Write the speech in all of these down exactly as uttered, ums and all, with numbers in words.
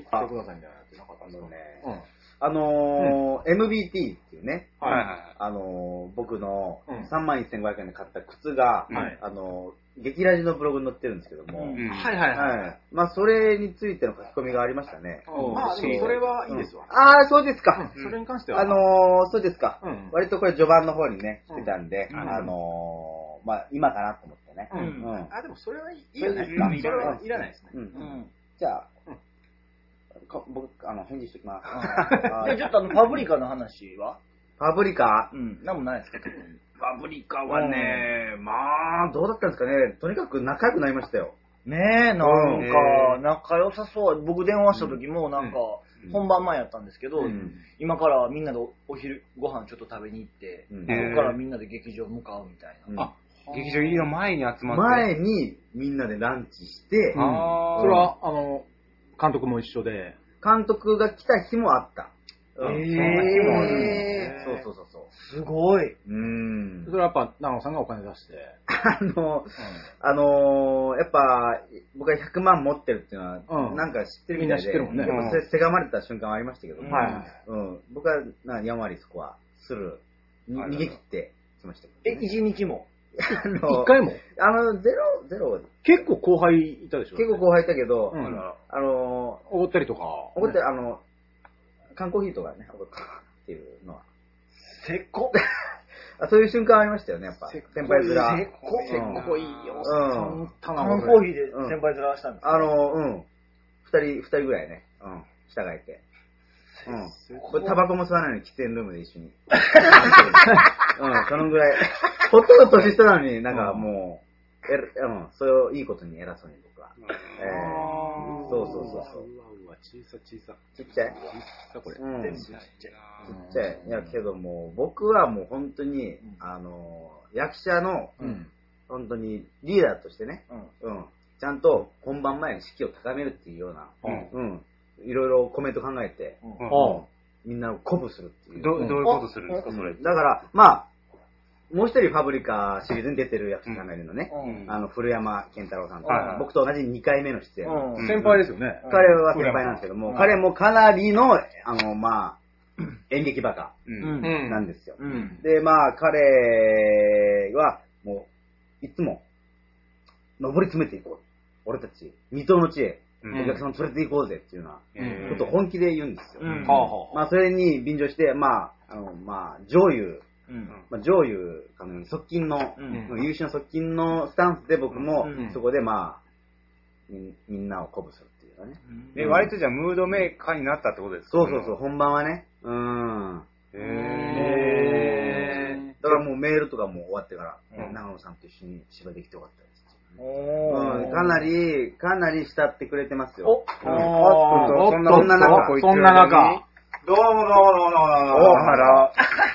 ってくださいみたいなやつなかったんですか？ ね。 うん。 あのー、エムビーティー っていうね、 はいはい。 あのー、僕のうんさんまんせんごひゃくえんで買った靴が、 はい、 あのー、劇ラジのブログに載ってるんですけども、 うん、はいはいはい。はい、 まあ、それについての書き込みがありましたね。 まあ、でもそれはいいですわ。 うん、ああ、そうですか、 うん。それに関しては。 あのー、そうですか、 うん。 割とこれ序盤の方にね、来てたんで、 うん、 あのー、まあ、今かなと思ってね。 うん。うん、あ、でもそれはいいよね。うん、それはいらないですね。 うん。うん、じゃあ、僕、あの、返事しておきます。 で、ちょっとあの、パブリカの話はパブリカうん、なんもないですか、特に。 パブリカはね、まあ、どうだったんですかね。とにかく仲良くなりましたよ。 ねえ、なんか、仲良さそう。僕電話した時も、なんか、本番前やったんですけど、今からみんなでお昼ご飯ちょっと食べに行って、そこからみんなで劇場向かうみたいな。 あ、劇場入りの前に集まって。 前にみんなでランチして、 それは、あの、監督も一緒で。 監督が来た日もあった。 ええー、そうそうそうそう。 すごい。 うん。 それはやっぱ長野さんがお金出して。 あの、うん、あのー、やっぱ僕がひゃくまん持ってるっていうのは、うん、なんか知ってるみたいで、みんな知ってるもんね。やっぱせがまれた瞬間はありましたけども、はい、うん、僕はなんかやんわりそこはする逃げ切ってきましたけど、 ね。え、一日も。 あの一回もあの、ゼロ、ゼロ。 結構後輩いたでしょ？ 結構後輩いたけど、 うん、 あの、 おごったりとか。 おごったり、あの、缶コーヒーとかね、おごったっていうのは。 せっこそういう瞬間ありましたよね、やっぱ。先輩面。 せっこせっこいいよ。 うん。 缶コーヒーで先輩面したんですか？ あの、うん。二人、二人ぐらいね。うん。従えて。うん。これタバコも吸わないのに喫煙ルームで一緒に。うん、そのぐらい。ほとんど年下なのになんかもう、えうん、そういういいことに偉そうに僕は。えー、そうそうそうそう。 うわうわ、小さ小さ。 ちっちゃい小さこれ。 うん。 ちっちゃい。 ちっちゃい。いやけども、僕はもう本当に、あの、役者の、うん、本当にリーダーとしてね、うん、うん、ちゃんと本番前に士気を高めるっていうような、うん、うん、いろいろコメント考えて、うんうん、みんなを鼓舞するっていう。 ど, どういうことするんですか、それ。 だから、まあ、もう一人ファブリカシリーズに出てる役者さんがいるのね。うん、あの、古山健太郎さんと、はい、僕と同じにかいめの出演。 うん、先輩ですよね。 彼は先輩なんですけども、うん、彼もかなりの、あの、まあ、演劇バカなんですよ。うん、で、まあ、彼は、もう、いつも、上り詰めていこう。俺たち、二等の知恵。お客さん連れて行こうぜっていうようなことを本気で言うんですよ。うん、まあ、それに便乗して、まあ、あの、まあ、上優、うん、まあ、上優、あの、側近の、うん、優秀な側近のスタンスで僕も、うん、そこでまあみ、みんなを鼓舞するっていうかね。 え、うん、割とじゃあムードメーカーになったってことですか？ そうそうそう、本番はね。うん。へー。だからもうメールとかも終わってから、うん、長野さんと一緒に芝居できてよかったです。うん、かなり、かなり慕ってくれてますよ。お、 お、そんな中、そんな中。 どうもどうもどうもどうも。おはら。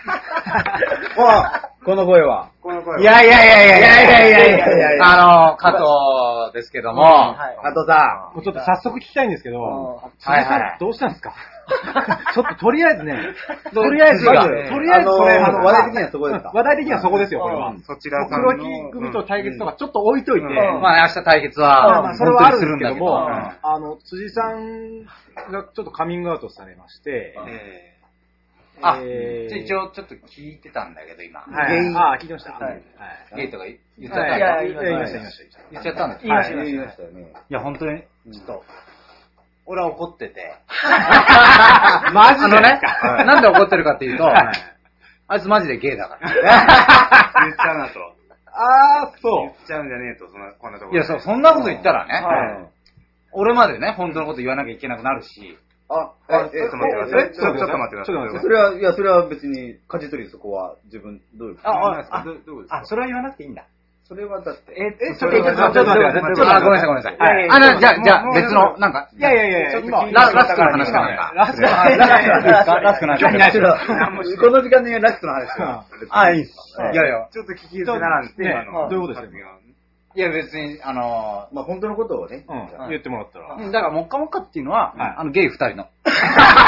この声は。 この声は。 いやいやいやいやいやいやいやいやあの、加藤ですけども。 加藤さん。ちょっと早速聞きたいんですけど、はいはい。どうしたんですか？ちょっととりあえずね、とりあえず、とりあえずこれ、 話題的にはそこですか？ 話題的にはそこですよ、これは。 そちらさんの。黒木組と対決とかちょっと置いといて。 まあ明日対決は、 まあそれはあるんですけども、あの、辻さんがちょっとカミングアウトされまして、 あ、一応ちょっと聞いてたんだけど、今。 はい。ああ、聞いてました。 ゲイとか言っちゃったんだ。 言いました、言いました。 言っちゃったんだ。 言いました、言いましたよね。 いや、本当に、 ちょっと、俺は怒ってて。 マジであのね、なんで怒ってるかっていうと、あいつマジでゲイだから。 言っちゃうなと。ああ、そう。言っちゃうんじゃねえと、そんな、こんなところ。 いや、そんなこと言ったらね、俺までね、本当のこと言わなきゃいけなくなるし、 あ、 え、ちょっと待ってください。ちょっと待ってください。 それは、いや、それは別に、舵取りそこは自分、どういうことあ、あ、どういうことですか？あ、それは言わなくていいんだ。 それはだって。 え、え、ちょっと待ってください。ちょっと待ってください。あ、ごめんなさい、ごめんなさい。あ、じゃあ、じゃあ、別の、なんか。 いやいやいや、 今、ラスクの話かなんか。 ラスクの話ですか？ラスクの話。この時間でラスクの話は。 あ、いいっす。 いやいや、 ちょっと聞き捨てならんって、今の。 どういうことですか？ いや別に、あのー、まあ本当のことをね、 うん、言ってもらったら。 だから、もっかもっかっていうのは、あの、ゲイ二人の。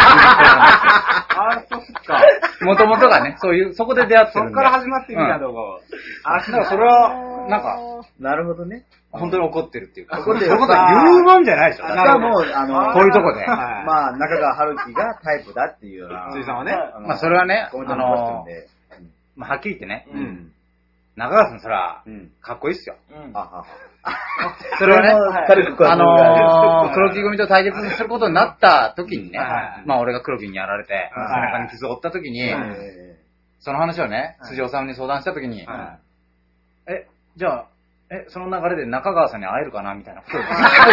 あ、そうっすか。 もともとがね、そういう、そこで出会ってるんで。 そこから始まってみた動画を。 あ、だからそれは、なんか、 なるほどね。 本当に怒ってるっていうか。 怒ってる。 そういうことは言うもんじゃないでしょ。 だからもう、あの、 こういうとこで。 まあ、中川春樹がタイプだっていうような。 辻さんはね。 まあ、それはね、 コメント残してるんで。 まあ、はっきり言ってね。 うん。 中川さん、そら、かっこいいっすよ。 うん。 あそれはね、あのー、黒木組と対決することになった時にね、まあ俺が黒木にやられて、背中に傷を負った時に、その話をね、辻尾さんに相談した時に、え、じゃあ、え、その流れで中川さんに会えるかなみたいなことを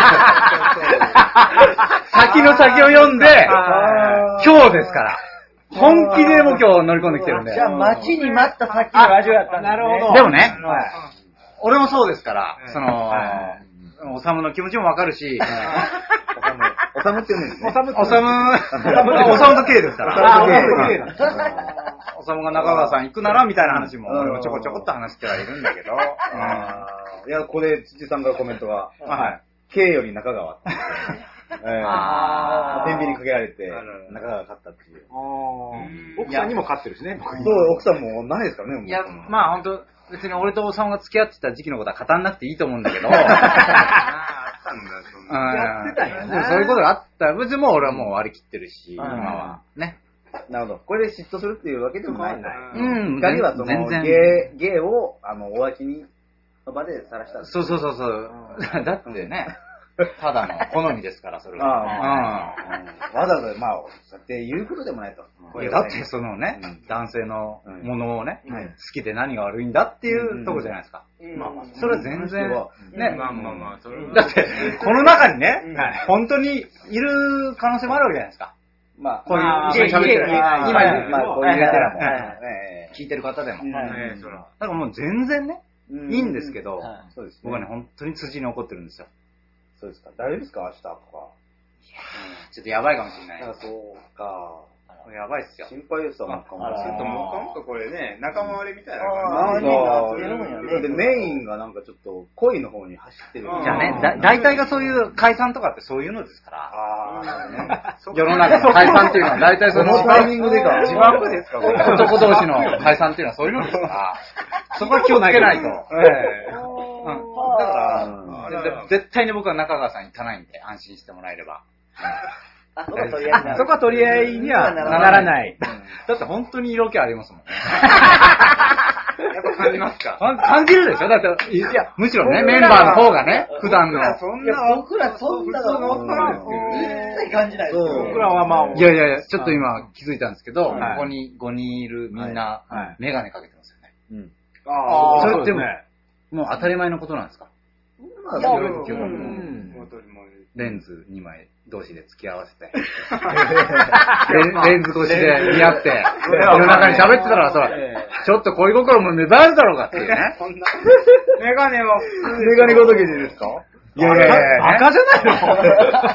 先の先を読んで、今日ですから。本気でも今日乗り込んできてるんで。 じゃあ待ちに待ったさっきのラジオやったんだ。 なるほど。 でもね、俺もそうですから、その、おさむの気持ちもわかるし、 おさむって言うんですね。 おさむ、おさむ、おさむと K ですから。おさむが中川さん行くならみたいな話も、俺もちょこちょこっと話してはいるんだけど。 いや、これ、辻さんからコメントが、K より中川って。天秤にかけられて、中川が勝ったっていう。 奥さんにも勝ってるしね。 そう、奥さんもないですからね。 いや、まあ本当別に俺とおさむが付き合ってた時期のことは語んなくていいと思うんだけど。やってたよね。そういうことがあったら、別にもう俺はもう割り切ってるし、今は。ね。 なるほど。これで嫉妬するっていうわけでもない。 うん。 二人はその、ゲー、ゲーを、あの、お脇に、の場で晒した。 そうそうそうそう。だってね。ただの好みですから、それは。 わざわざ、まあ、そうやって言うことでもないと。 だってそのね、男性のものをね、好きで何が悪いんだっていうとこじゃないですか。まあまあ、それは全然、ね。まあまあまあ、それは。だって、この中にね、本当にいる可能性もあるわけじゃないですか。まあ、こういう、一緒に喋ってる。今、まあ、こういう方も、聞いてる方でも。だからもう全然ね、いいんですけど、僕はね、本当に辻に怒ってるんですよ。 そうですか。大丈夫ですか明日とか。 ちょっとやばいかもしれない。 あ、そうか。 やばいっすよ。 心配ですよ、なんかも。 ちょっともう、なんかこれね、仲間割れみたいな感じ。周りが、で、メインがなんかちょっと恋の方に走ってる。 じゃあね、だ、大体がそういう解散とかってそういうのですから。あ世の中の解散っていうのは大体そのタイミングでか。 自爆ですか男同士の解散っていうのはそういうのですから。そこは気をつけないと。ええ。だから、絶対に僕は中川さんに行かないんで、安心してもらえれば。 そこは取り合いそこは取り合いにはならない。 だって本当に色気ありますもんね。 やっぱ感じますか感じるでしょだって、いや、むしろね、メンバーの方がね、普段の。 僕らそんなの分かるんですけど、一切感じないですよ。 僕らはまあ、 いやいやいや、ちょっと今気づいたんですけど、ここにごにんいるみんな、メガネかけてますよね。うん。ああ、それってもう当たり前のことなんですか？いや、レンズにまい同士で付き合わせて、レンズ越しで見合って、夜中に喋ってたらさ、ちょっと恋心も芽生えるだろうかっていうね。 メガネは、 メガネごときでですか？ いやいやいや、 バカじゃないの？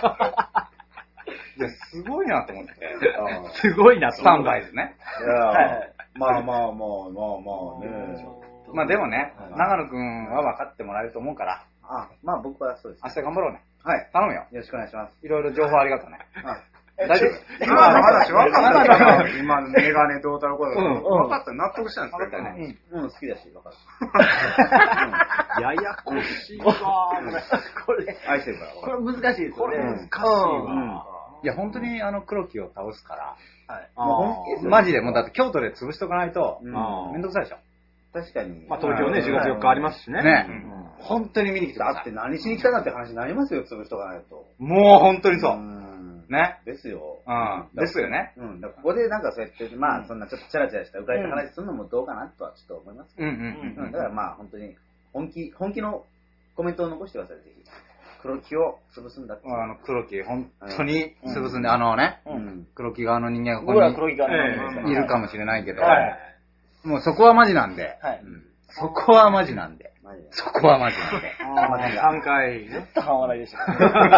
いや、すごいなと思って。 すごいなと。 スタンバイズね。 いや、まあまあまあまあまあね。 まあでもね、長野くんは分かってもらえると思うから。 あ、まあ僕はそうです。 明日頑張ろうね。 はい。 頼むよ。 よろしくお願いします。 いろいろ情報ありがとうね。大丈夫？ 今の話分かったよ。今のメガネどうたらこうだろう。分かった、納得したんですよね。 うん、好きだし、分かる。ややこしいわ。 これ、愛してるから。 これ難しいですよね。 難しいわ。 いや、本当にあの黒木を倒すから。 はい。もうマジで、もうだって京都で潰しとかないと、めんどくさいでしょ。 確かに。 まあ東京ね、じゅうがつよっかありますしね。 ね。本当に見に来てだって何しに来たかって話になりますよ、潰しとかないと。 もう本当にそう。ね。 ですよ。 うん。ですよね。 うん。ここでなんかそうやって、まあそんなちょっとチャラチャラした浮かれた話するのもどうかなとはちょっと思います。 うんうんうん。 だからまあ本当に、本気、本気のコメントを残してください、ぜひ。黒木を潰すんだって。 あの、黒木、本当に潰すんで、あのね、黒木側の人間がここにいるかもしれないけど、もうそこはマジなんで、そこはマジなんで、そこはマジなんで。 さんかい。 ずっと半笑いでした。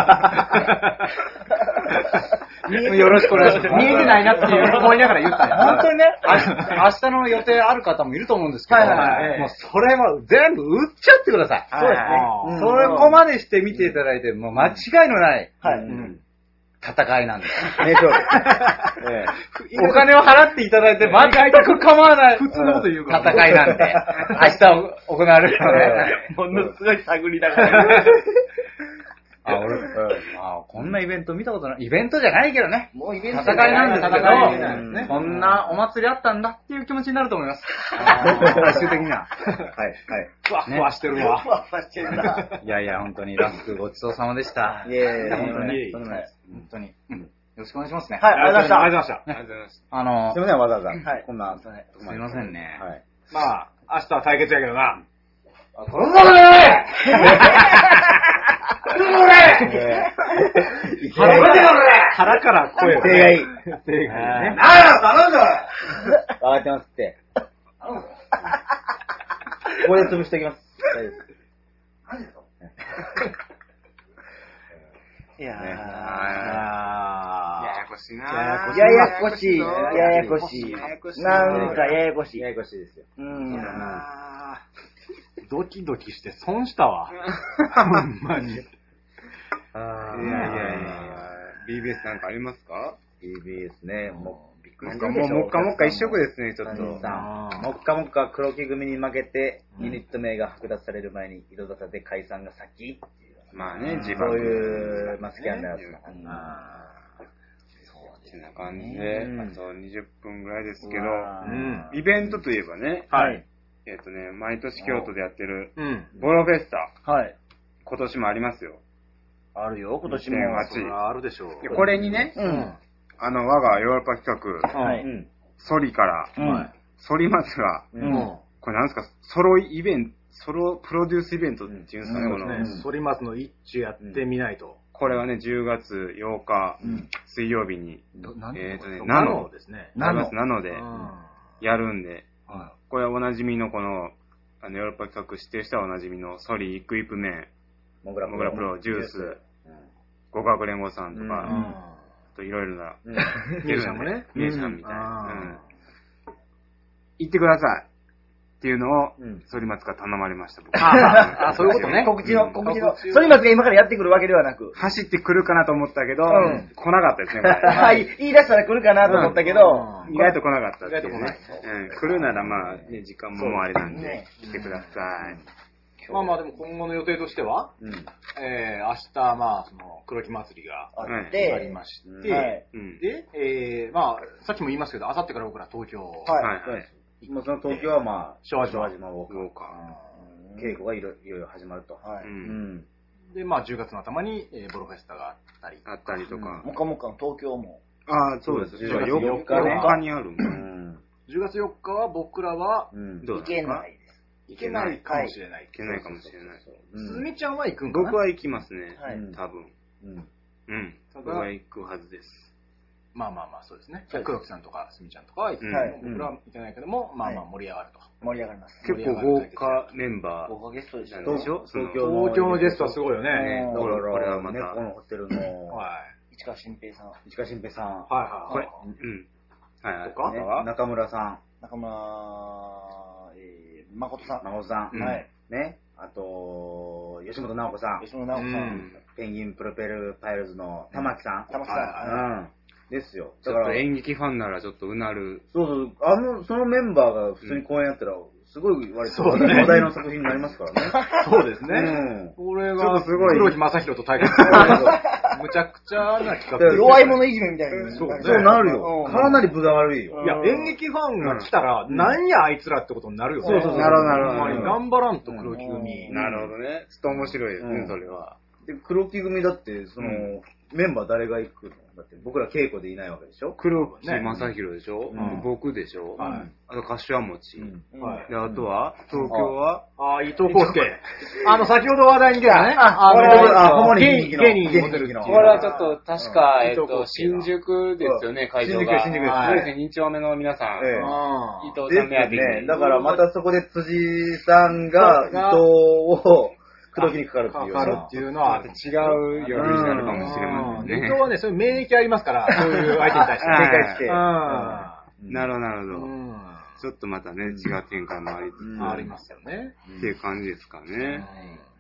よろしくお願いします。 見えてないなっていう思いながら言ったんや。 本当にね、明日の予定ある方もいると思うんですけど、もうそれは全部売っちゃってください。 そうですね。 それこまでして見ていただいて、もう間違いのない、 戦いなんだよ。 名勝負。 お金を払っていただいて、全く構わない。 普通のこと言うから。 戦いなんで。明日行われるので。 ものすごい探りだから。 あ、俺、あ、こんなイベント見たことない。イベントじゃないけどね。 もうイベント戦いなんですけ戦いど、こんなお祭りあったんだっていう気持ちになると思います。最終的には。 はい、はい。 ふわふわしてるわ。 ふわふわしてるな。 いやいや、本当にラスクごちそうさまでした。 いやいや、 本当に。 本当に。よろしくお願いしますね。 はい、ありがとうございました。 ありがとうございました。 ありがとうございます。 あの、 すいません、わざわざ。 はい。 こんな。 すいませんね。 はい。 まあ、明日は対決やけどな。 そんなことない腹から声を。 手がいい。 手がいいね。 ああ、頼んだわかってますって。ここで潰しておきます。大丈夫です。 いやー。 ややこしいなぁ。 ややこしい。ややこしい。なんかややこしい。 ややこしいですよ。 うん。 ドキドキして損したわ。ほんまに。 いやいやいや ビービーエス なんかありますか？ ビービーエス ね、もうびっくりなんかもうもっかもっか一色ですね、ちょっと。 もっかもっか黒木組に負けて、ユニット名が剥奪される前に井戸端で解散が先っていう。 まあね、自そう分。 いうマスキャンダーズな。 そんな感じで、あとにじゅっぷんぐらいですけど、 うんイベントといえばね、 はい。 えっとね、毎年京都でやってるうん。 ボロフェスタ、 はい。 今年もありますよ。 あるよ、今年も。 にせんはちそれはあるでしょう。 いやこれにね、 うん。 あの、我がヨーロッパ企画、 はい。 うん。 ソリから、 うん。 ソリマツが、 う。 うんん。 これなんですか、ソロイベント、ソロプロデュースイベントっていうんですかね、この、 ね、反町の一致やってみないと。 これはね、じゅうがつようか、 うん水曜日に、 何えっとね、 ナナノノですね。 ナノなので、 うんやるんで、 はこれはおなじみのこの、あの、ヨーロッパ企画指定したおなじみのソリ、イクイプメン、 モグラモグラプロ、ジュース、 う合格連合さんとい。 か、 うんあといろいろな、 ん。 ミュージシャンもね。 ミュージシャンみたいな。 うんうん行ってくださいっていうのを、 うん。 反町から頼まれました、僕。 ああ、そういうことね。 告知の、 うん告知の、反町が今からやってくるわけではなく。 走ってくるかなと思ったけど、 うん来なかったですね、これはい、言い出したら来るかなと思ったけど、 うん意外と来なかったっていうね意外と来ない。 うん、来るならまあ、ね、時間ももうあれなんでね、 来てください。 まあまあでも今後の予定としては、 うん。 えー、明日まあその黒木祭りがあっあて、 りましうんて、 はい。 うん。 で、えー、まあさっきも言いますけど、あさってから僕ら東京、 はいはいはい。 もうその東京はまあ、 昭和島島をそうか。 稽古がいろいろいろ始まると。 はい。 う。 うんん。 で、まあじゅうがつの頭に、えーボロフェスタがあったり、 あったりとか。 もかもかの東京も。 ああ、そうです。 そうですじゃあよっかよっかねよっかにあるんだ。 うん。 じゅうがつよっかは僕らはうん。 いどうですかけないです。 行けないかもしれない。 いけないかもしれない。 うんすみちゃんは行くんかな僕は行きますね。 はいうん多分。 うん。 うん。 ただ僕は行くはずです。 まあまあまあそうですね。 そうです黒木さんとかすみちゃんとかは行くけども、 はい僕らは行けないけども、まあまあ盛り上がると。 盛り上がります。 結構豪華メンバ豪華ゲストでしーたなんでしょ東京東京のゲストはすごいよね。 うんだから、 これはまたね、このホテルの、 はい。 市川新平さん、 市川新平さん、 はいはいこれはい。、 うん。はいはい。 とかね、中村さ中村、えー、誠さん、孫さん、 うんはい。 ね、あと、吉本直子さん、 吉野直子さうんん、 ペンギンプロペルパイルズの玉木さん、 玉木さうん、ですよ。 ちょっと演劇ファンならちょっとうなる。 そうそう、あの、そのメンバーが普通に公演やったら、すごい割とそうだね話題の作品になりますからね。 そうですね。 うん。 これちょっが、 とすごい黒木正宏と対決する。むちゃくちゃな企画ですよ弱い者いじめみたいに。 そうねそうなるよ。 うんかなり分が悪いよ。 いや、演劇ファンが来たら、なんやあいつらってことになるよね。 そうそうそうなるほどなるほどほんまに頑張らんと黒木組。 うんなるほどね。ちょっと面白いですね、 うんそれは。 で、黒木組だって、その、 うメンバー誰が行くのだって僕ら稽古でいないわけでしょ。 黒木ね正宏でしょ、 うん僕でしょ、 はいあと柏餅、 うんはいで、あとは、東京は、 ああ、伊藤康介。あの、先ほど話題に出たね。 あのこれあほんまに芸人気の芸人にモテるっていう。 ここれはちょっと、確か、 うんえっと、新宿ですよね、会場が。 新宿新宿ですそうですね、に丁目の皆さん。 ええあ伊藤でさん目当てに。 ね、だからまたそこで辻さんが伊藤を口説きにかかるっていうようなかかるっていうのは、 違う夜になるかもしれませんね。 伊藤はね、そういう免疫ありますから、そういう相手に対して。 はい警戒して。 うんなるほど、なるほど。 うんちょっとまたね、違う展開もありつつ、 ありますよね。 っていう感じですかね。 いや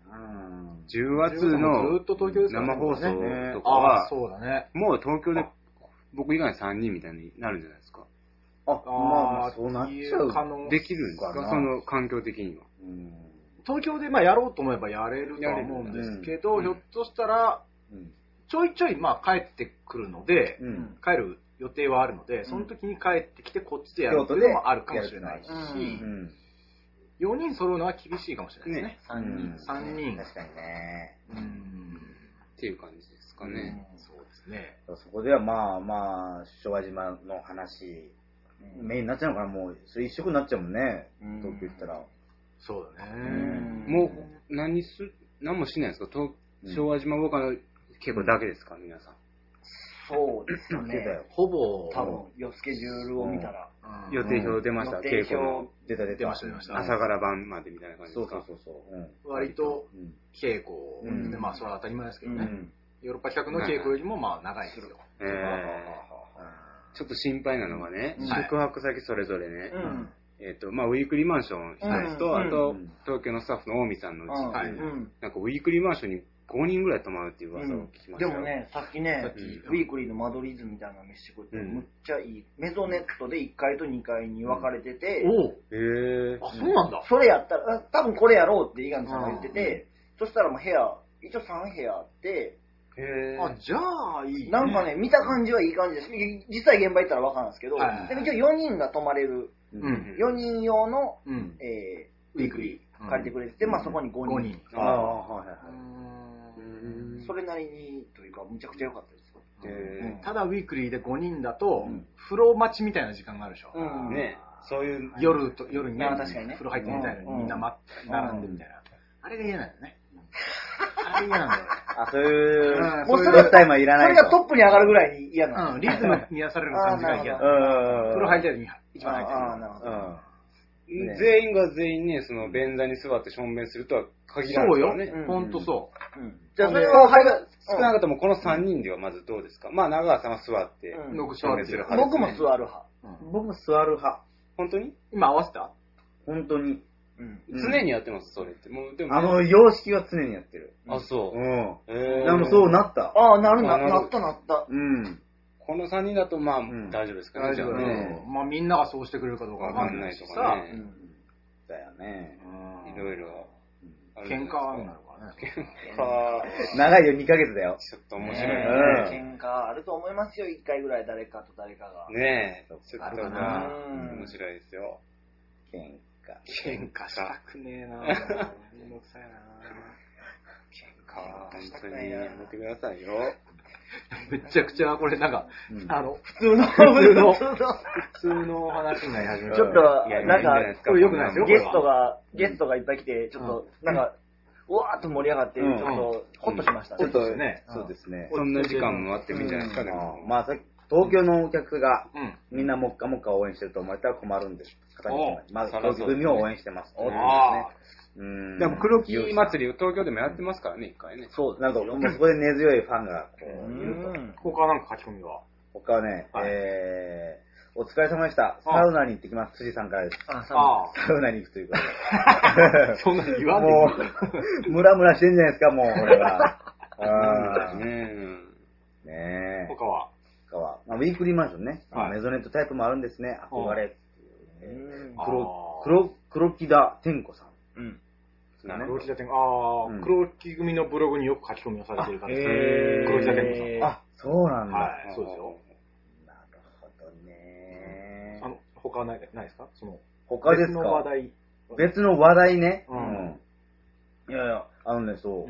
じゅうがつの生放送とかは、もう東京で僕以外さんにんみたいになるんじゃないですか。 あ、まあ、そうなっちゃう。 できるんですか、その環境的には。 東京でまあやろうと思えばやれるとは思うんですけど、ひょっとしたら、ちょいちょいまあ帰ってくるので、帰る予定はあるので、その時に帰ってきてこっちでやるっていうのもあるかもしれないし、よにん揃うのは厳しいかもしれないですね。さんにん。さんにん。 確かにね。 うん。っていう感じですかね。 そうですね。 そこではまあまあ、昭和島の話、メインになっちゃうのかな、もう、それ一色になっちゃうもんね、東京行ったら。 そうだね。 もう、何す、何もしないんですか、昭和島僕は結構だけですか、皆さん。 そうですよね。 ほぼ、 多分、よスケジュールを見たら。 予定表出ました、稽古の。 出た出てました、出ました。 朝から晩までみたいな感じですか。 そうそうそう。 割と、稽古で、まあ、それは当たり前ですけどね。ヨーロッパ企画の稽古よりも、まあ、長いですよ。 ちょっと心配なのがね、宿泊先それぞれね、えっと、まあ、ウィークリーマンション一つと、あと、東京のスタッフの大見さんのうち、なんかウィークリーマンションにごにんぐらい泊まるっていう噂を聞きました。 でもね、さっきね、ウィークリーの間取り図みたいなの見せてくれて、むっちゃいい。メゾネットでいっかいとにかいに分かれてて、 おへぇあ、そうなんだ。 それやったら、多分これやろうって伊上さんが言ってて、そしたらもう部屋、一応さん部屋あって、 へあ、じゃあいいね。 なんかね、見た感じはいい感じです。実際現場行ったら分かるんですけど、でも一応よにんが泊まれる、よにん用の、えー、ウィークリー借りてくれてて、まあそこにごにん。 ああ、はいはい。 それなりにというか、むちゃくちゃ良かったです。 ただウィークリーでごにんだと、風呂待ちみたいな時間があるでしょ。 ね、そういう夜と夜にね、 確かにね、 風呂入ってみたいなのにみんな待って並んでみたいな。あれが嫌なんだよね。あれ嫌なんだよ。 あ、そういう、もうそれタイムはいらない。 それがトップに上がるぐらいに嫌なの。リズムに癒される感じが嫌だ。風呂入りたい時に一番入ってる。ああ、なるほど。 全員が全員ね、その便座に座ってしょんべんするとは限らないですからね。 そうよ。ほんとそう。 じゃあそれは少なくともこのさんにんではまずどうですか。まあ長川さんは座って、 しょんべんする派。僕も座る派。 僕も座る派。 本当に？ 今合わせた？ 本当に。 常にやってます、それって。もうでもあの、様式は常にやってる。 あ、そう。 うん。えでもそうなった。 ああ、なるな、なったなった。 うん。 このさんにんだと、まあ、大丈夫ですかね。 大丈夫ね。まあ、みんながそうしてくれるかどうかわかんないとかね。 だよね。 いろいろ。 喧嘩になるからね。 喧嘩。長いよ、にかげつだよ。 ちょっと面白いね。喧嘩あると思いますよ、いっかいぐらい誰かと誰かが。 ねえ。ちょっと面白いですよ。 喧嘩。 喧嘩したくねえなぁ。めんどくさいなぁ。 喧嘩は本当にやめてくださいよ。 めちゃくちゃこれなんか、あの、 普通の、 普通の、普通の話になり始めた。 ちょっと、なんか、 これ良くないですよ。 ゲストが、ゲストがいっぱい来て、ちょっと、なんか、うわーっと盛り上がって、ちょっと、ほっとしましたね。 ちょっとね、そうですね。 そんな時間もあってもいいんじゃないですかね。 まあ、東京のお客が、みんなもっかもっか応援してると思われたら困るんです。まず、東京組を応援してます。 でも、黒木祭りを東京でもやってますからね、一回ね。 そう、なんか、そこで根強いファンが、こう、いると。他はなんか書き込みは他はね、えー、お疲れ様でした。サウナに行ってきます。辻さんからです。 あ、 サウナに行くということで。そんなに言わんでもう、ムラムラしてんじゃないですか、もう、これは。 あねえ。 他は他は、ウィークリーマンションね。メゾネットタイプもあるんですね。憧れ。黒、黒、黒木田天子さん。うん。 黒木田天子、ああ、黒木組のブログによく書き込みをされてる方です。黒木田天子さん。 あ、そうなんだ。 はい、そうですよ。 なるほどね。 あの、他はないですか？その、 他ですか？別の話題。 別の話題ね。うん。いやいや、あのね、そう。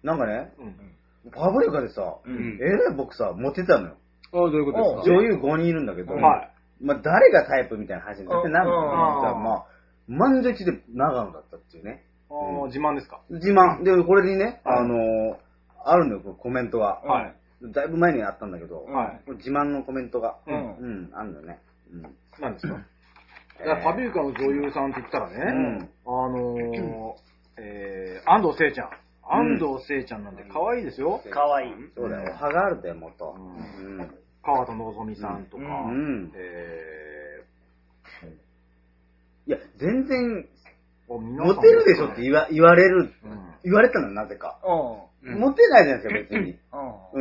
なんかね、パブリカでさ、えらい僕さ、モテたのよ。 ああ、どういうことですか？ 女優ごにんいるんだけど、まあ誰がタイプみたいな話に絶対なるの。まあ、満女一で長野だったっていうね。 ああ、自慢ですか？ 自慢。で、これにね、あの、あるのよ、コメントが。はい。だいぶ前にあったんだけど、はい。自慢のコメントが。うん。うん、あるのね。うん。 何ですか？パブリカの女優さんって言ったらね、あの、えー、安藤聖ちゃん。安藤聖ちゃんなんで可愛いですよ。 可愛い。 そうだよ。歯があるんだよ、もっと。 うん。川田希さんとか、うん、えー、いや、全然、 モテるでしょって言わ言われる、言われたのなぜか。モテないじゃないですか、別に。うん。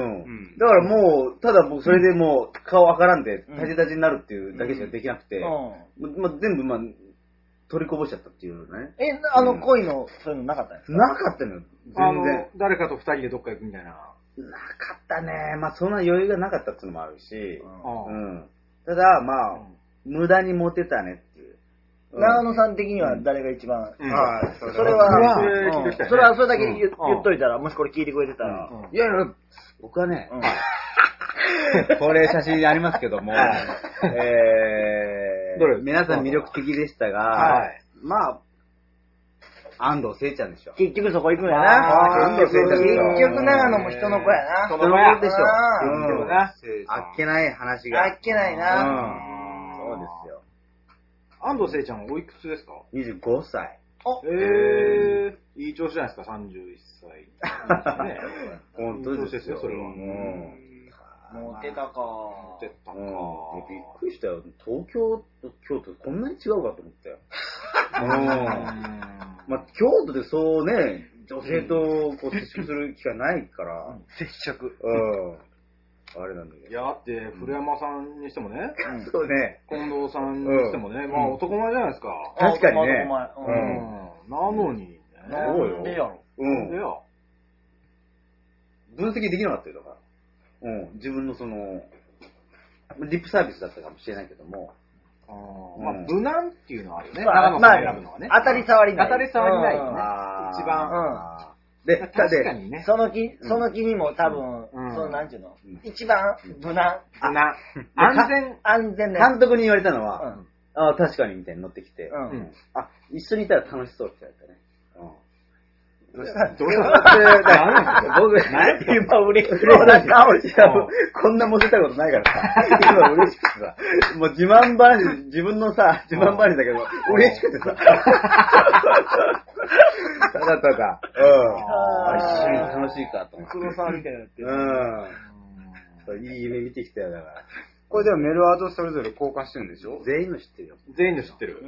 だからもう、ただ僕それでもう顔わからんで、タジタジになるっていうだけしかできなくて、まあ全部まあ、取りこぼしちゃったっていうね。 え、あの恋の、そういうのなかったんですか？ なかったのよ、全然。 誰かと二人でどっか行くみたいな。 なかったね。まあそんな余裕がなかったっていうのもあるし、うん。ただ、まあ、無駄にモテたねっていう。 長野さん的には誰が一番、ああ、それは、それはそれだけ言っといたら、もしこれ聞いてくれてたら。 いやいや、僕はね、これ写真ありますけども、えー、皆さん魅力的でしたが、まあ、安藤聖ちゃんでしょ。 結局そこ行くんやな。安藤聖ちゃんでしょ。結局長野も人の子やな。 人の子でしょ。あっけない話が。 あっけないな。 そうですよ。 安藤聖ちゃんおいくつですか？ にじゅうごさい。 えー、いい調子じゃないですか、さんじゅういっさい。 本当ですよ、 それは。 モテたか。 モテたか。 びっくりしたよ。東京と京都こんなに違うかと思ったよ。まあ、京都でそうね、女性とこう接触する機会ないから。 接触。 うん。あれなんだけど。 いや、だって、古山さんにしてもね。 そうね。 近藤さんにしてもね。まあ、男前じゃないですか。 確かにね。 うん。なのにね。 そうよ。 でやろ。 うん。でよ。分析できなかったよ、だから。うん。自分のその、リップサービスだったかもしれないけども。 あまあ、無難っていうのはあるよね。 長野さん選ぶのはね。当たり障りない。 当たり障りないよね。一番。 で、 確かにね。 その気、その気にも多分、その、なんていうの、一番無難。 無難。安全。 安全な。 監督に言われたのは、ああ、確かにみたいに乗ってきて、あ、一緒にいたら楽しそうって言われたね。 どうしたどうした僕、今嬉しそうな顔してた。こんなモテたことないからさ。今嬉しくてさ。もう自慢話、自分のさ、自慢話だけど、嬉しくてさ。ただただ。うん。一緒に楽しいかと思って。 黒沢みたいになってる。 うん。いい夢見てきたよ、だから。 これでもメールアドそれぞれ交換してるんでしょ？ 全員の知ってるよ。 全員の知ってる。 うん。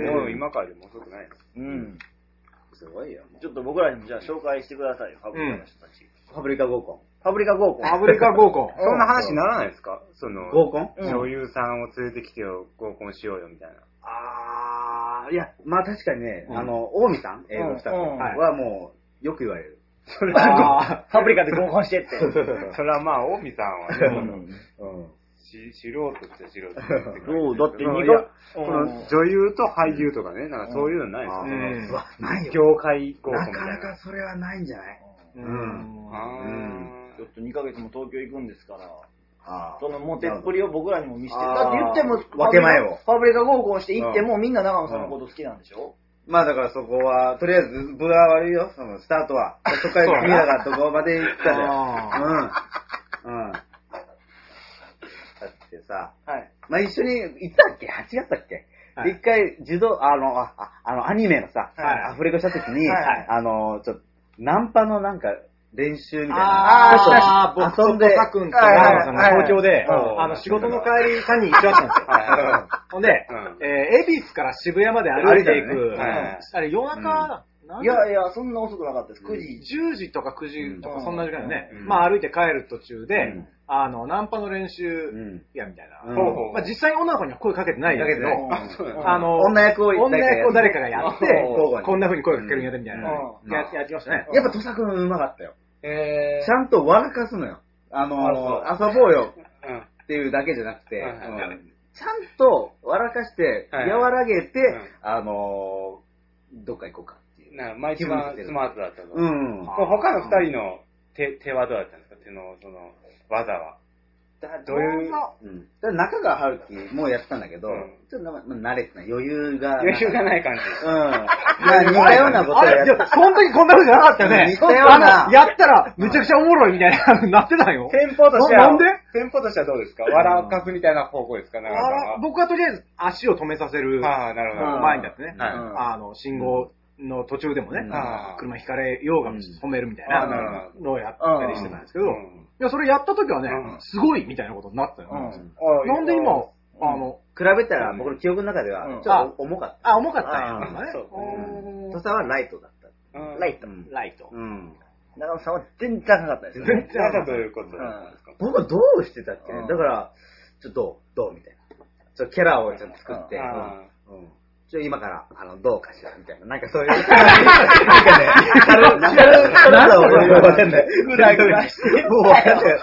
もう今からでも遅くない。 うん。 すごいよ。 ちょっと僕らにもじゃあ紹介してくださいよ、ファブリカの人たち。 ファブリカ合コン。 ファブリカ合コン。 ファブリカ合コン。 そんな話にならないですか？その、 合コン？ 女優さんを連れてきてよ、合コンしようよ、みたいな。 あー、いや、まあ確かにね、あの、大見さん、英語スタッフはもう、よく言われる。 それは、ファブリカで合コンしてって。 それはまあ、大見さんはね、素人って素人。 そう、だって二個、この女優と俳優とかね、なんかそういうのないですか？ ないよ。 業界合コンみたいな。 なかなかそれはないんじゃない？うん。 ちょっとにかげつも東京行くんですから、そのモテっぷりを僕らにも見せて、だって言っても、 分け前を。 ファブリカ合コンして行ってもみんな長野さんのこと好きなんでしょ？ まあだからそこは、とりあえず分は悪いよ、そのスタートは。そこから君らがどこまで行ったら。うん。うん。だってさ、はい。まあ一緒に行ったっけ ?はち 月だっけ、はい、一回、自動、あの、ああの、アニメのさ、はい、アフレコした時に、はい、あの、ちょっと、ナンパのなんか、練習みたいな。 ああ、僕とコタ君と長野さんが東京で、あの、仕事の帰りさんにん一緒だったんですよ。ほんで、え、恵比寿から渋谷まで歩いていく。あれ、夜中、 いやいや、そんな遅くなかったです。くじ。 じゅうじとかくじとか、そんな時間よね。まあ、歩いて帰る途中で、あの、ナンパの練習や、みたいな。まあ、実際女の子には声かけてないけど、あの、 女役を女役を誰かがやって、こんな風に声かけるんやで、みたいな。やってましたね。 やっぱ土佐くんうまかったよ。えー、ちゃんと笑かすのよ。あのー、遊ぼうよっていうだけじゃなくて、ちゃんと笑かして、和らげて、あのー、どっか行こうかっていう。 なまあ一番スマートだったと。 うん。 他の二人の手、手はどうだったんですか？手の、その、技は。 どういう、うん。中川春樹もやったんだけど、ちょっと慣れてない。余裕が。 余裕がない感じ。 うん。まあ似たようなことをやった。 その時こんなことじゃなかったよね。 似たような。 やったら、めちゃくちゃおもろいみたいな、なってたよ。 テンポとしては。 なんでテンポとしてはどうですか？笑かすみたいな方向ですか？ 僕はとりあえず足を止めさせる。 ああ、なるほど。 前にだってね。あの、信号の途中でもね、車引かれようが止めるみたいなのをやったりしてたんですけど、いや、それやった時はね、すごいみたいなことになったよ。なんで今、 あの、比べたら僕の記憶の中では、ちょっと重かった。 あ、重かったんや。そう。 土佐はライトだった。 ライト。 ライト。うん。 長野さんは全然高かったですよね。 全然高かった。どういうことなんですか？ 僕はどうしてたっけね。だから、ちょっと、どうみたいな。ちょっとキャラをちょっと作って、ちょ今から、あの、どうかしらみたいな。なんかそういう。なんかね、軽く、軽さをわかんない。ぐらぐらして。もうわかんない。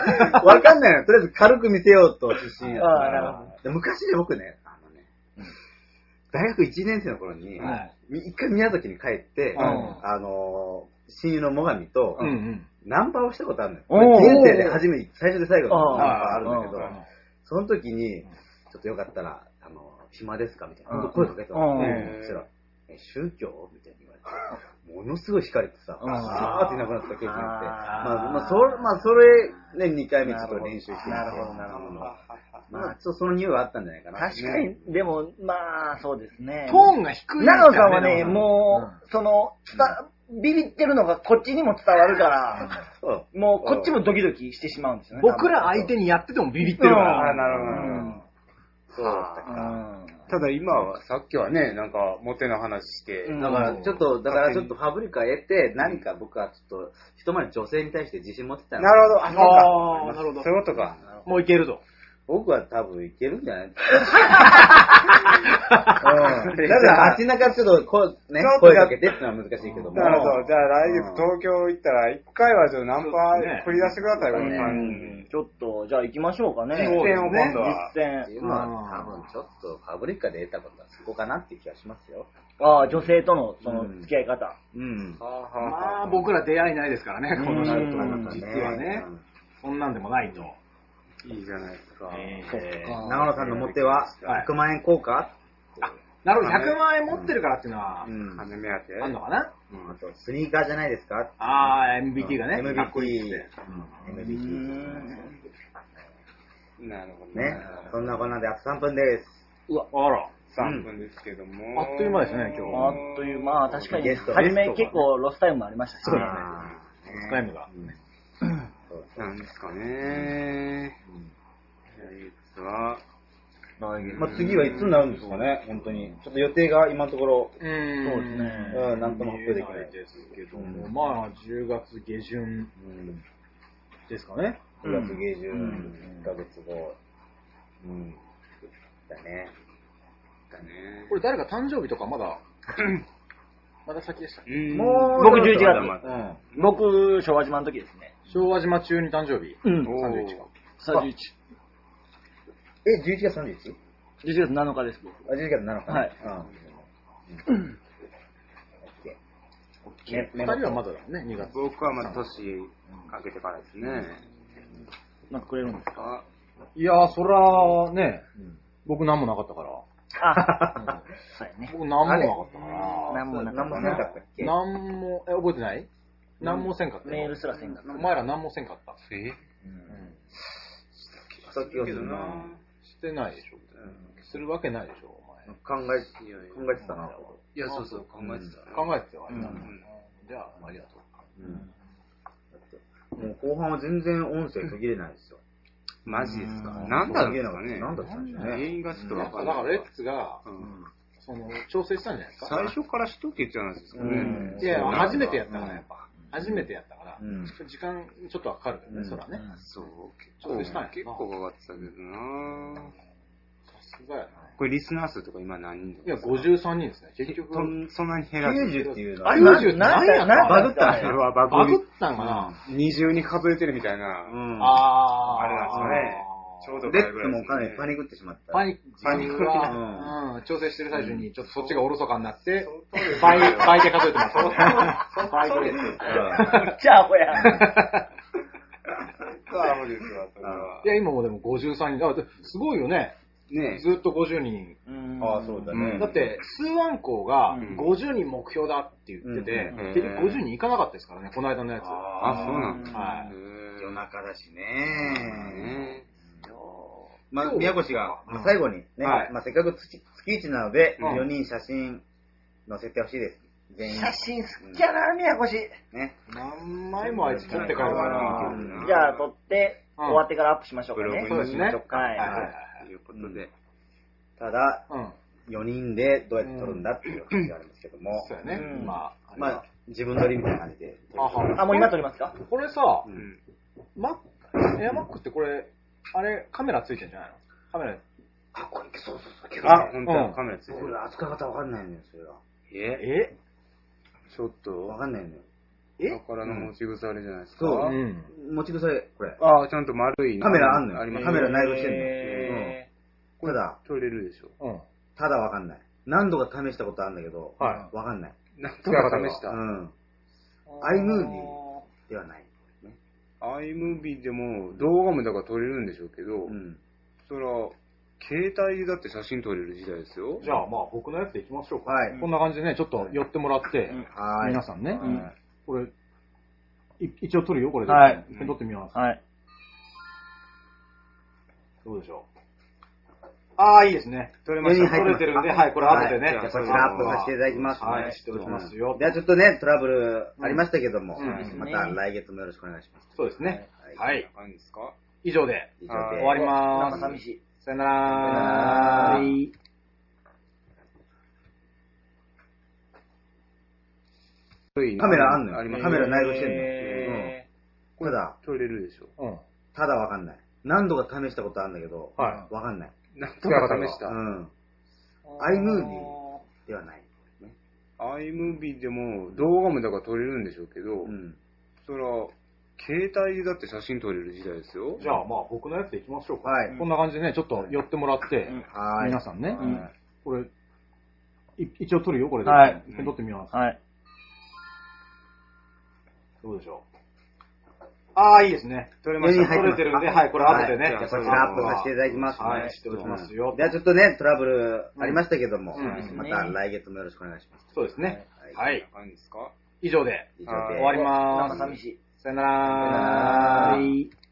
わかんないの。とりあえず軽く見せようと必死にやった。昔で僕ね、あのね、大学いちねん生の頃に、一回宮崎に帰って、あの、親友の最上と、ナンパをしたことあるのよ。人生で初めて、最初で最後のナンパあるんだけど、その時に、ちょっとよかったら、あの、暇ですかみたいな。声かけたの。そしたら、え、宗教みたいに言われて、ものすごい惹かれてさ、さーっていなくなった経験があって、まあ、まあ、それ、まあ、それ、ね、にかいめちょっと練習して。 なるほど、なるほど。 まあ、ちょっとその匂いはあったんじゃないかな。 確かに、でも、まあ、そうですね。 トーンが低い。 長野さんはね、もう、その、ビビってるのがこっちにも伝わるから、もうこっちもドキドキしてしまうんですよね。 僕ら相手にやっててもビビってるから。 なるほど。そうだったか。ただ今は、さっきはね、なんか、モテの話して。 だから、ちょっと、だからちょっとファブリカ得て、何か僕はちょっと、一回り女性に対して自信持ってたなるほど、あ、そうか。なるほど。 そういうことか。 もういけると。 僕は多分いけるんじゃないうん。だから街中ちょっとこう、ね、声かけてってのは難しいけども。 なるほど。じゃあ来月東京行ったら、一回はちょっとナンパ繰り出してください、このさんにん。 ちょっと、じゃあ行きましょうかね。 実践を今度は。 実践。 今は多分ちょっとファブリカで得たことはそこかなっていう気がしますよ。 ああ、女性とのその付き合い方。 うん。 まあ僕ら出会いないですからね、この人と実はね。そんなんでもないと。 いいじゃないですか。 えー、長野さんのモテはひゃくまん円効果、 あ、なるほど、ひゃくまん円持ってるからっていうのは、 金目当てあんのかな。 あと、スニーカーじゃないですか。 ああ、エムビーティー がね。 エムビーティー。エムビーティー。なるほどね。そんなこんなであとさんぷんです。 うわ、あら。 さんぷんですけども。 あっという間ですね、今日。 あっという間、確かに。初め結構ロスタイムもありましたしね。 ロスタイムが。 なんですかね。来月は、 まあ次はいつになるんですかね、本当に。ちょっと予定が今のところ、 そうですね。 うん、なんとも発表できないですけども、まあじゅうがつ下旬ですかね。 じゅうがつ下旬、いっかげつご。うん。だね。 だね。 これ誰か誕生日とかまだ、まだ先でしたね。 もう、僕じゅういちがつ。僕、昭和島の時ですね。 昭和島中に誕生日。うん。さんじゅういちか。 さんじゅういち。 え、じゅういちがつさんじゅういち？ じゅういちがつなのかです、僕。 あ、じゅういちがつなのか。 はい。 うん。 ふたりはまだだもんね、にがつ。 僕はまだ年かけてからですね。 なんかくれるんですか？ いやー、そらね、僕なんもなかったから。 あ、そうやね。 僕なんもなかったから。 なんもなかったっけ？ なんも、え、覚えてない？なんもせんかった。 メールすらせんかった。 お前らなんもせんかった。 え？うん。 さっきはするな。 してないでしょ。するわけないでしょ、お前。 考え、考えてたな。 いや、そうそう、考えてた。 考えてたよ、じゃあ、ありがとう。もう後半は全然音声途切れないですよ。 マジですか？なんだろうね。 なんだったんですかね。 原因がちょっとわかんない。 だからレッツが、その、調整したんじゃないですか。 最初からしとけって言うんですかね。 いや、初めてやったから、やっぱ。初めてやったから、時間ちょっとはかかるけどね、そらね。 そう、結構、結構かかってたけどな。 さすがやな。 これリスナー数とか今何人いや、ごじゅうさんにんですね。結局。 そんなに減らず。 きゅうじゅうっていうのは。 あ、きゅうじゅうって何やな。 バグったそれはバグ。 バグったんかな。 二重に数えてるみたいな。 ああれなんですよね。ちょうどレッツもかなりパニクってしまった。 パニック、パニックは、うん、調整してる最中に、ちょっとそっちがおろそかになって、倍、倍で数えてます。倍で。 じゃあ、ほや。 そうですわ、それは。 いや、今もでもごじゅうさんにん。あ、すごいよね。 ねずっとごじゅうにん。 ああ、そうだね。 だって、数案校がごじゅうにん目標だって言ってて、結局ごじゅうにんいかなかったですからね、この間のやつ。 あ、そうなんだ。 はい。 夜中だしね。まあ、宮越が、最後にね、まあ、せっかく月一なので、よにん写真載せてほしいです。 全員。写真好きやな、宮越。ね。 何枚もあいつ撮って帰るから。 じゃあ、撮って、終わってからアップしましょうかね。 そうですね。 はい。 ということで。 ただ、よにんでどうやって撮るんだっていう話があるんですけども。 そうやね。まあ、 まあ、自分撮りみたいな感じで。 あ、もう今撮りますか？ これさ、マック、エアマックってこれ、あれ、カメラついてるんじゃないの？カメラ。 あ、これ、そうそうそう。 あ、ほんとカメラついてる。 これ扱い方わかんないのよ、それが。 ええちょっと。 わかんないのよ。 え宝の持ち腐れじゃないですか。 そう。持ち腐れ、これ。 ああ、ちゃんと丸いカメラあんのよ。 あります。 カメラ内蔵してんのよ。うん。ただ、 撮れるでしょ。 うん。 ただわかんない。何度か試したことあるんだけど、わかんない。 何度か試した。 うん。iMovie ではない。 iMovie でも動画もだから撮れるんでしょうけど、それは、携帯だって写真撮れる時代ですよ。 じゃあまあ僕のやつでいきましょうか。 はい。 こんな感じでね、ちょっと寄ってもらって、皆さんね、これ、一応撮るよ、これで。はい。撮ってみます。はい。どうでしょう。ああ、いいですね。 撮れました。 撮れてるんで、はい、これ後でね。 こちらアップさせていただきます。 はい、しておきますよ。 ではちょっとね、トラブルありましたけども、また来月もよろしくお願いします。 そうですね。はい。 何ですか？ 以上で。 以上で。 終わりまーす。 なんか寂しい。 さよならー。 カメラあんのよ。カメラ内蔵してんのよ。うん。ただ、 撮れるでしょ。 うん。ただわかんない。何度か試したことあるんだけど、わかんない。 何度か試した。 うん。iMovie ではない。 iMovie でも動画もだから撮れるんでしょうけど、それは、携帯だって写真撮れる時代ですよ。 じゃあまあ僕のやつでいきましょうか。はい。こんな感じでね、ちょっと寄ってもらって、はい。皆さんね、これ、一応撮るよ、これで。はい。撮ってみます。はい。どうでしょう。ああ、いいですね。 撮れました。 撮れてるんで、はい、これ後でね。 こちらアップさせていただきます。 はい、しておきますよ。 ではちょっとね、トラブルありましたけども、また来月もよろしくお願いします。 そうですね。はい。 何ですか？ 以上で。 以上で。 終わりまーす。 なんか寂しい。 さよならー。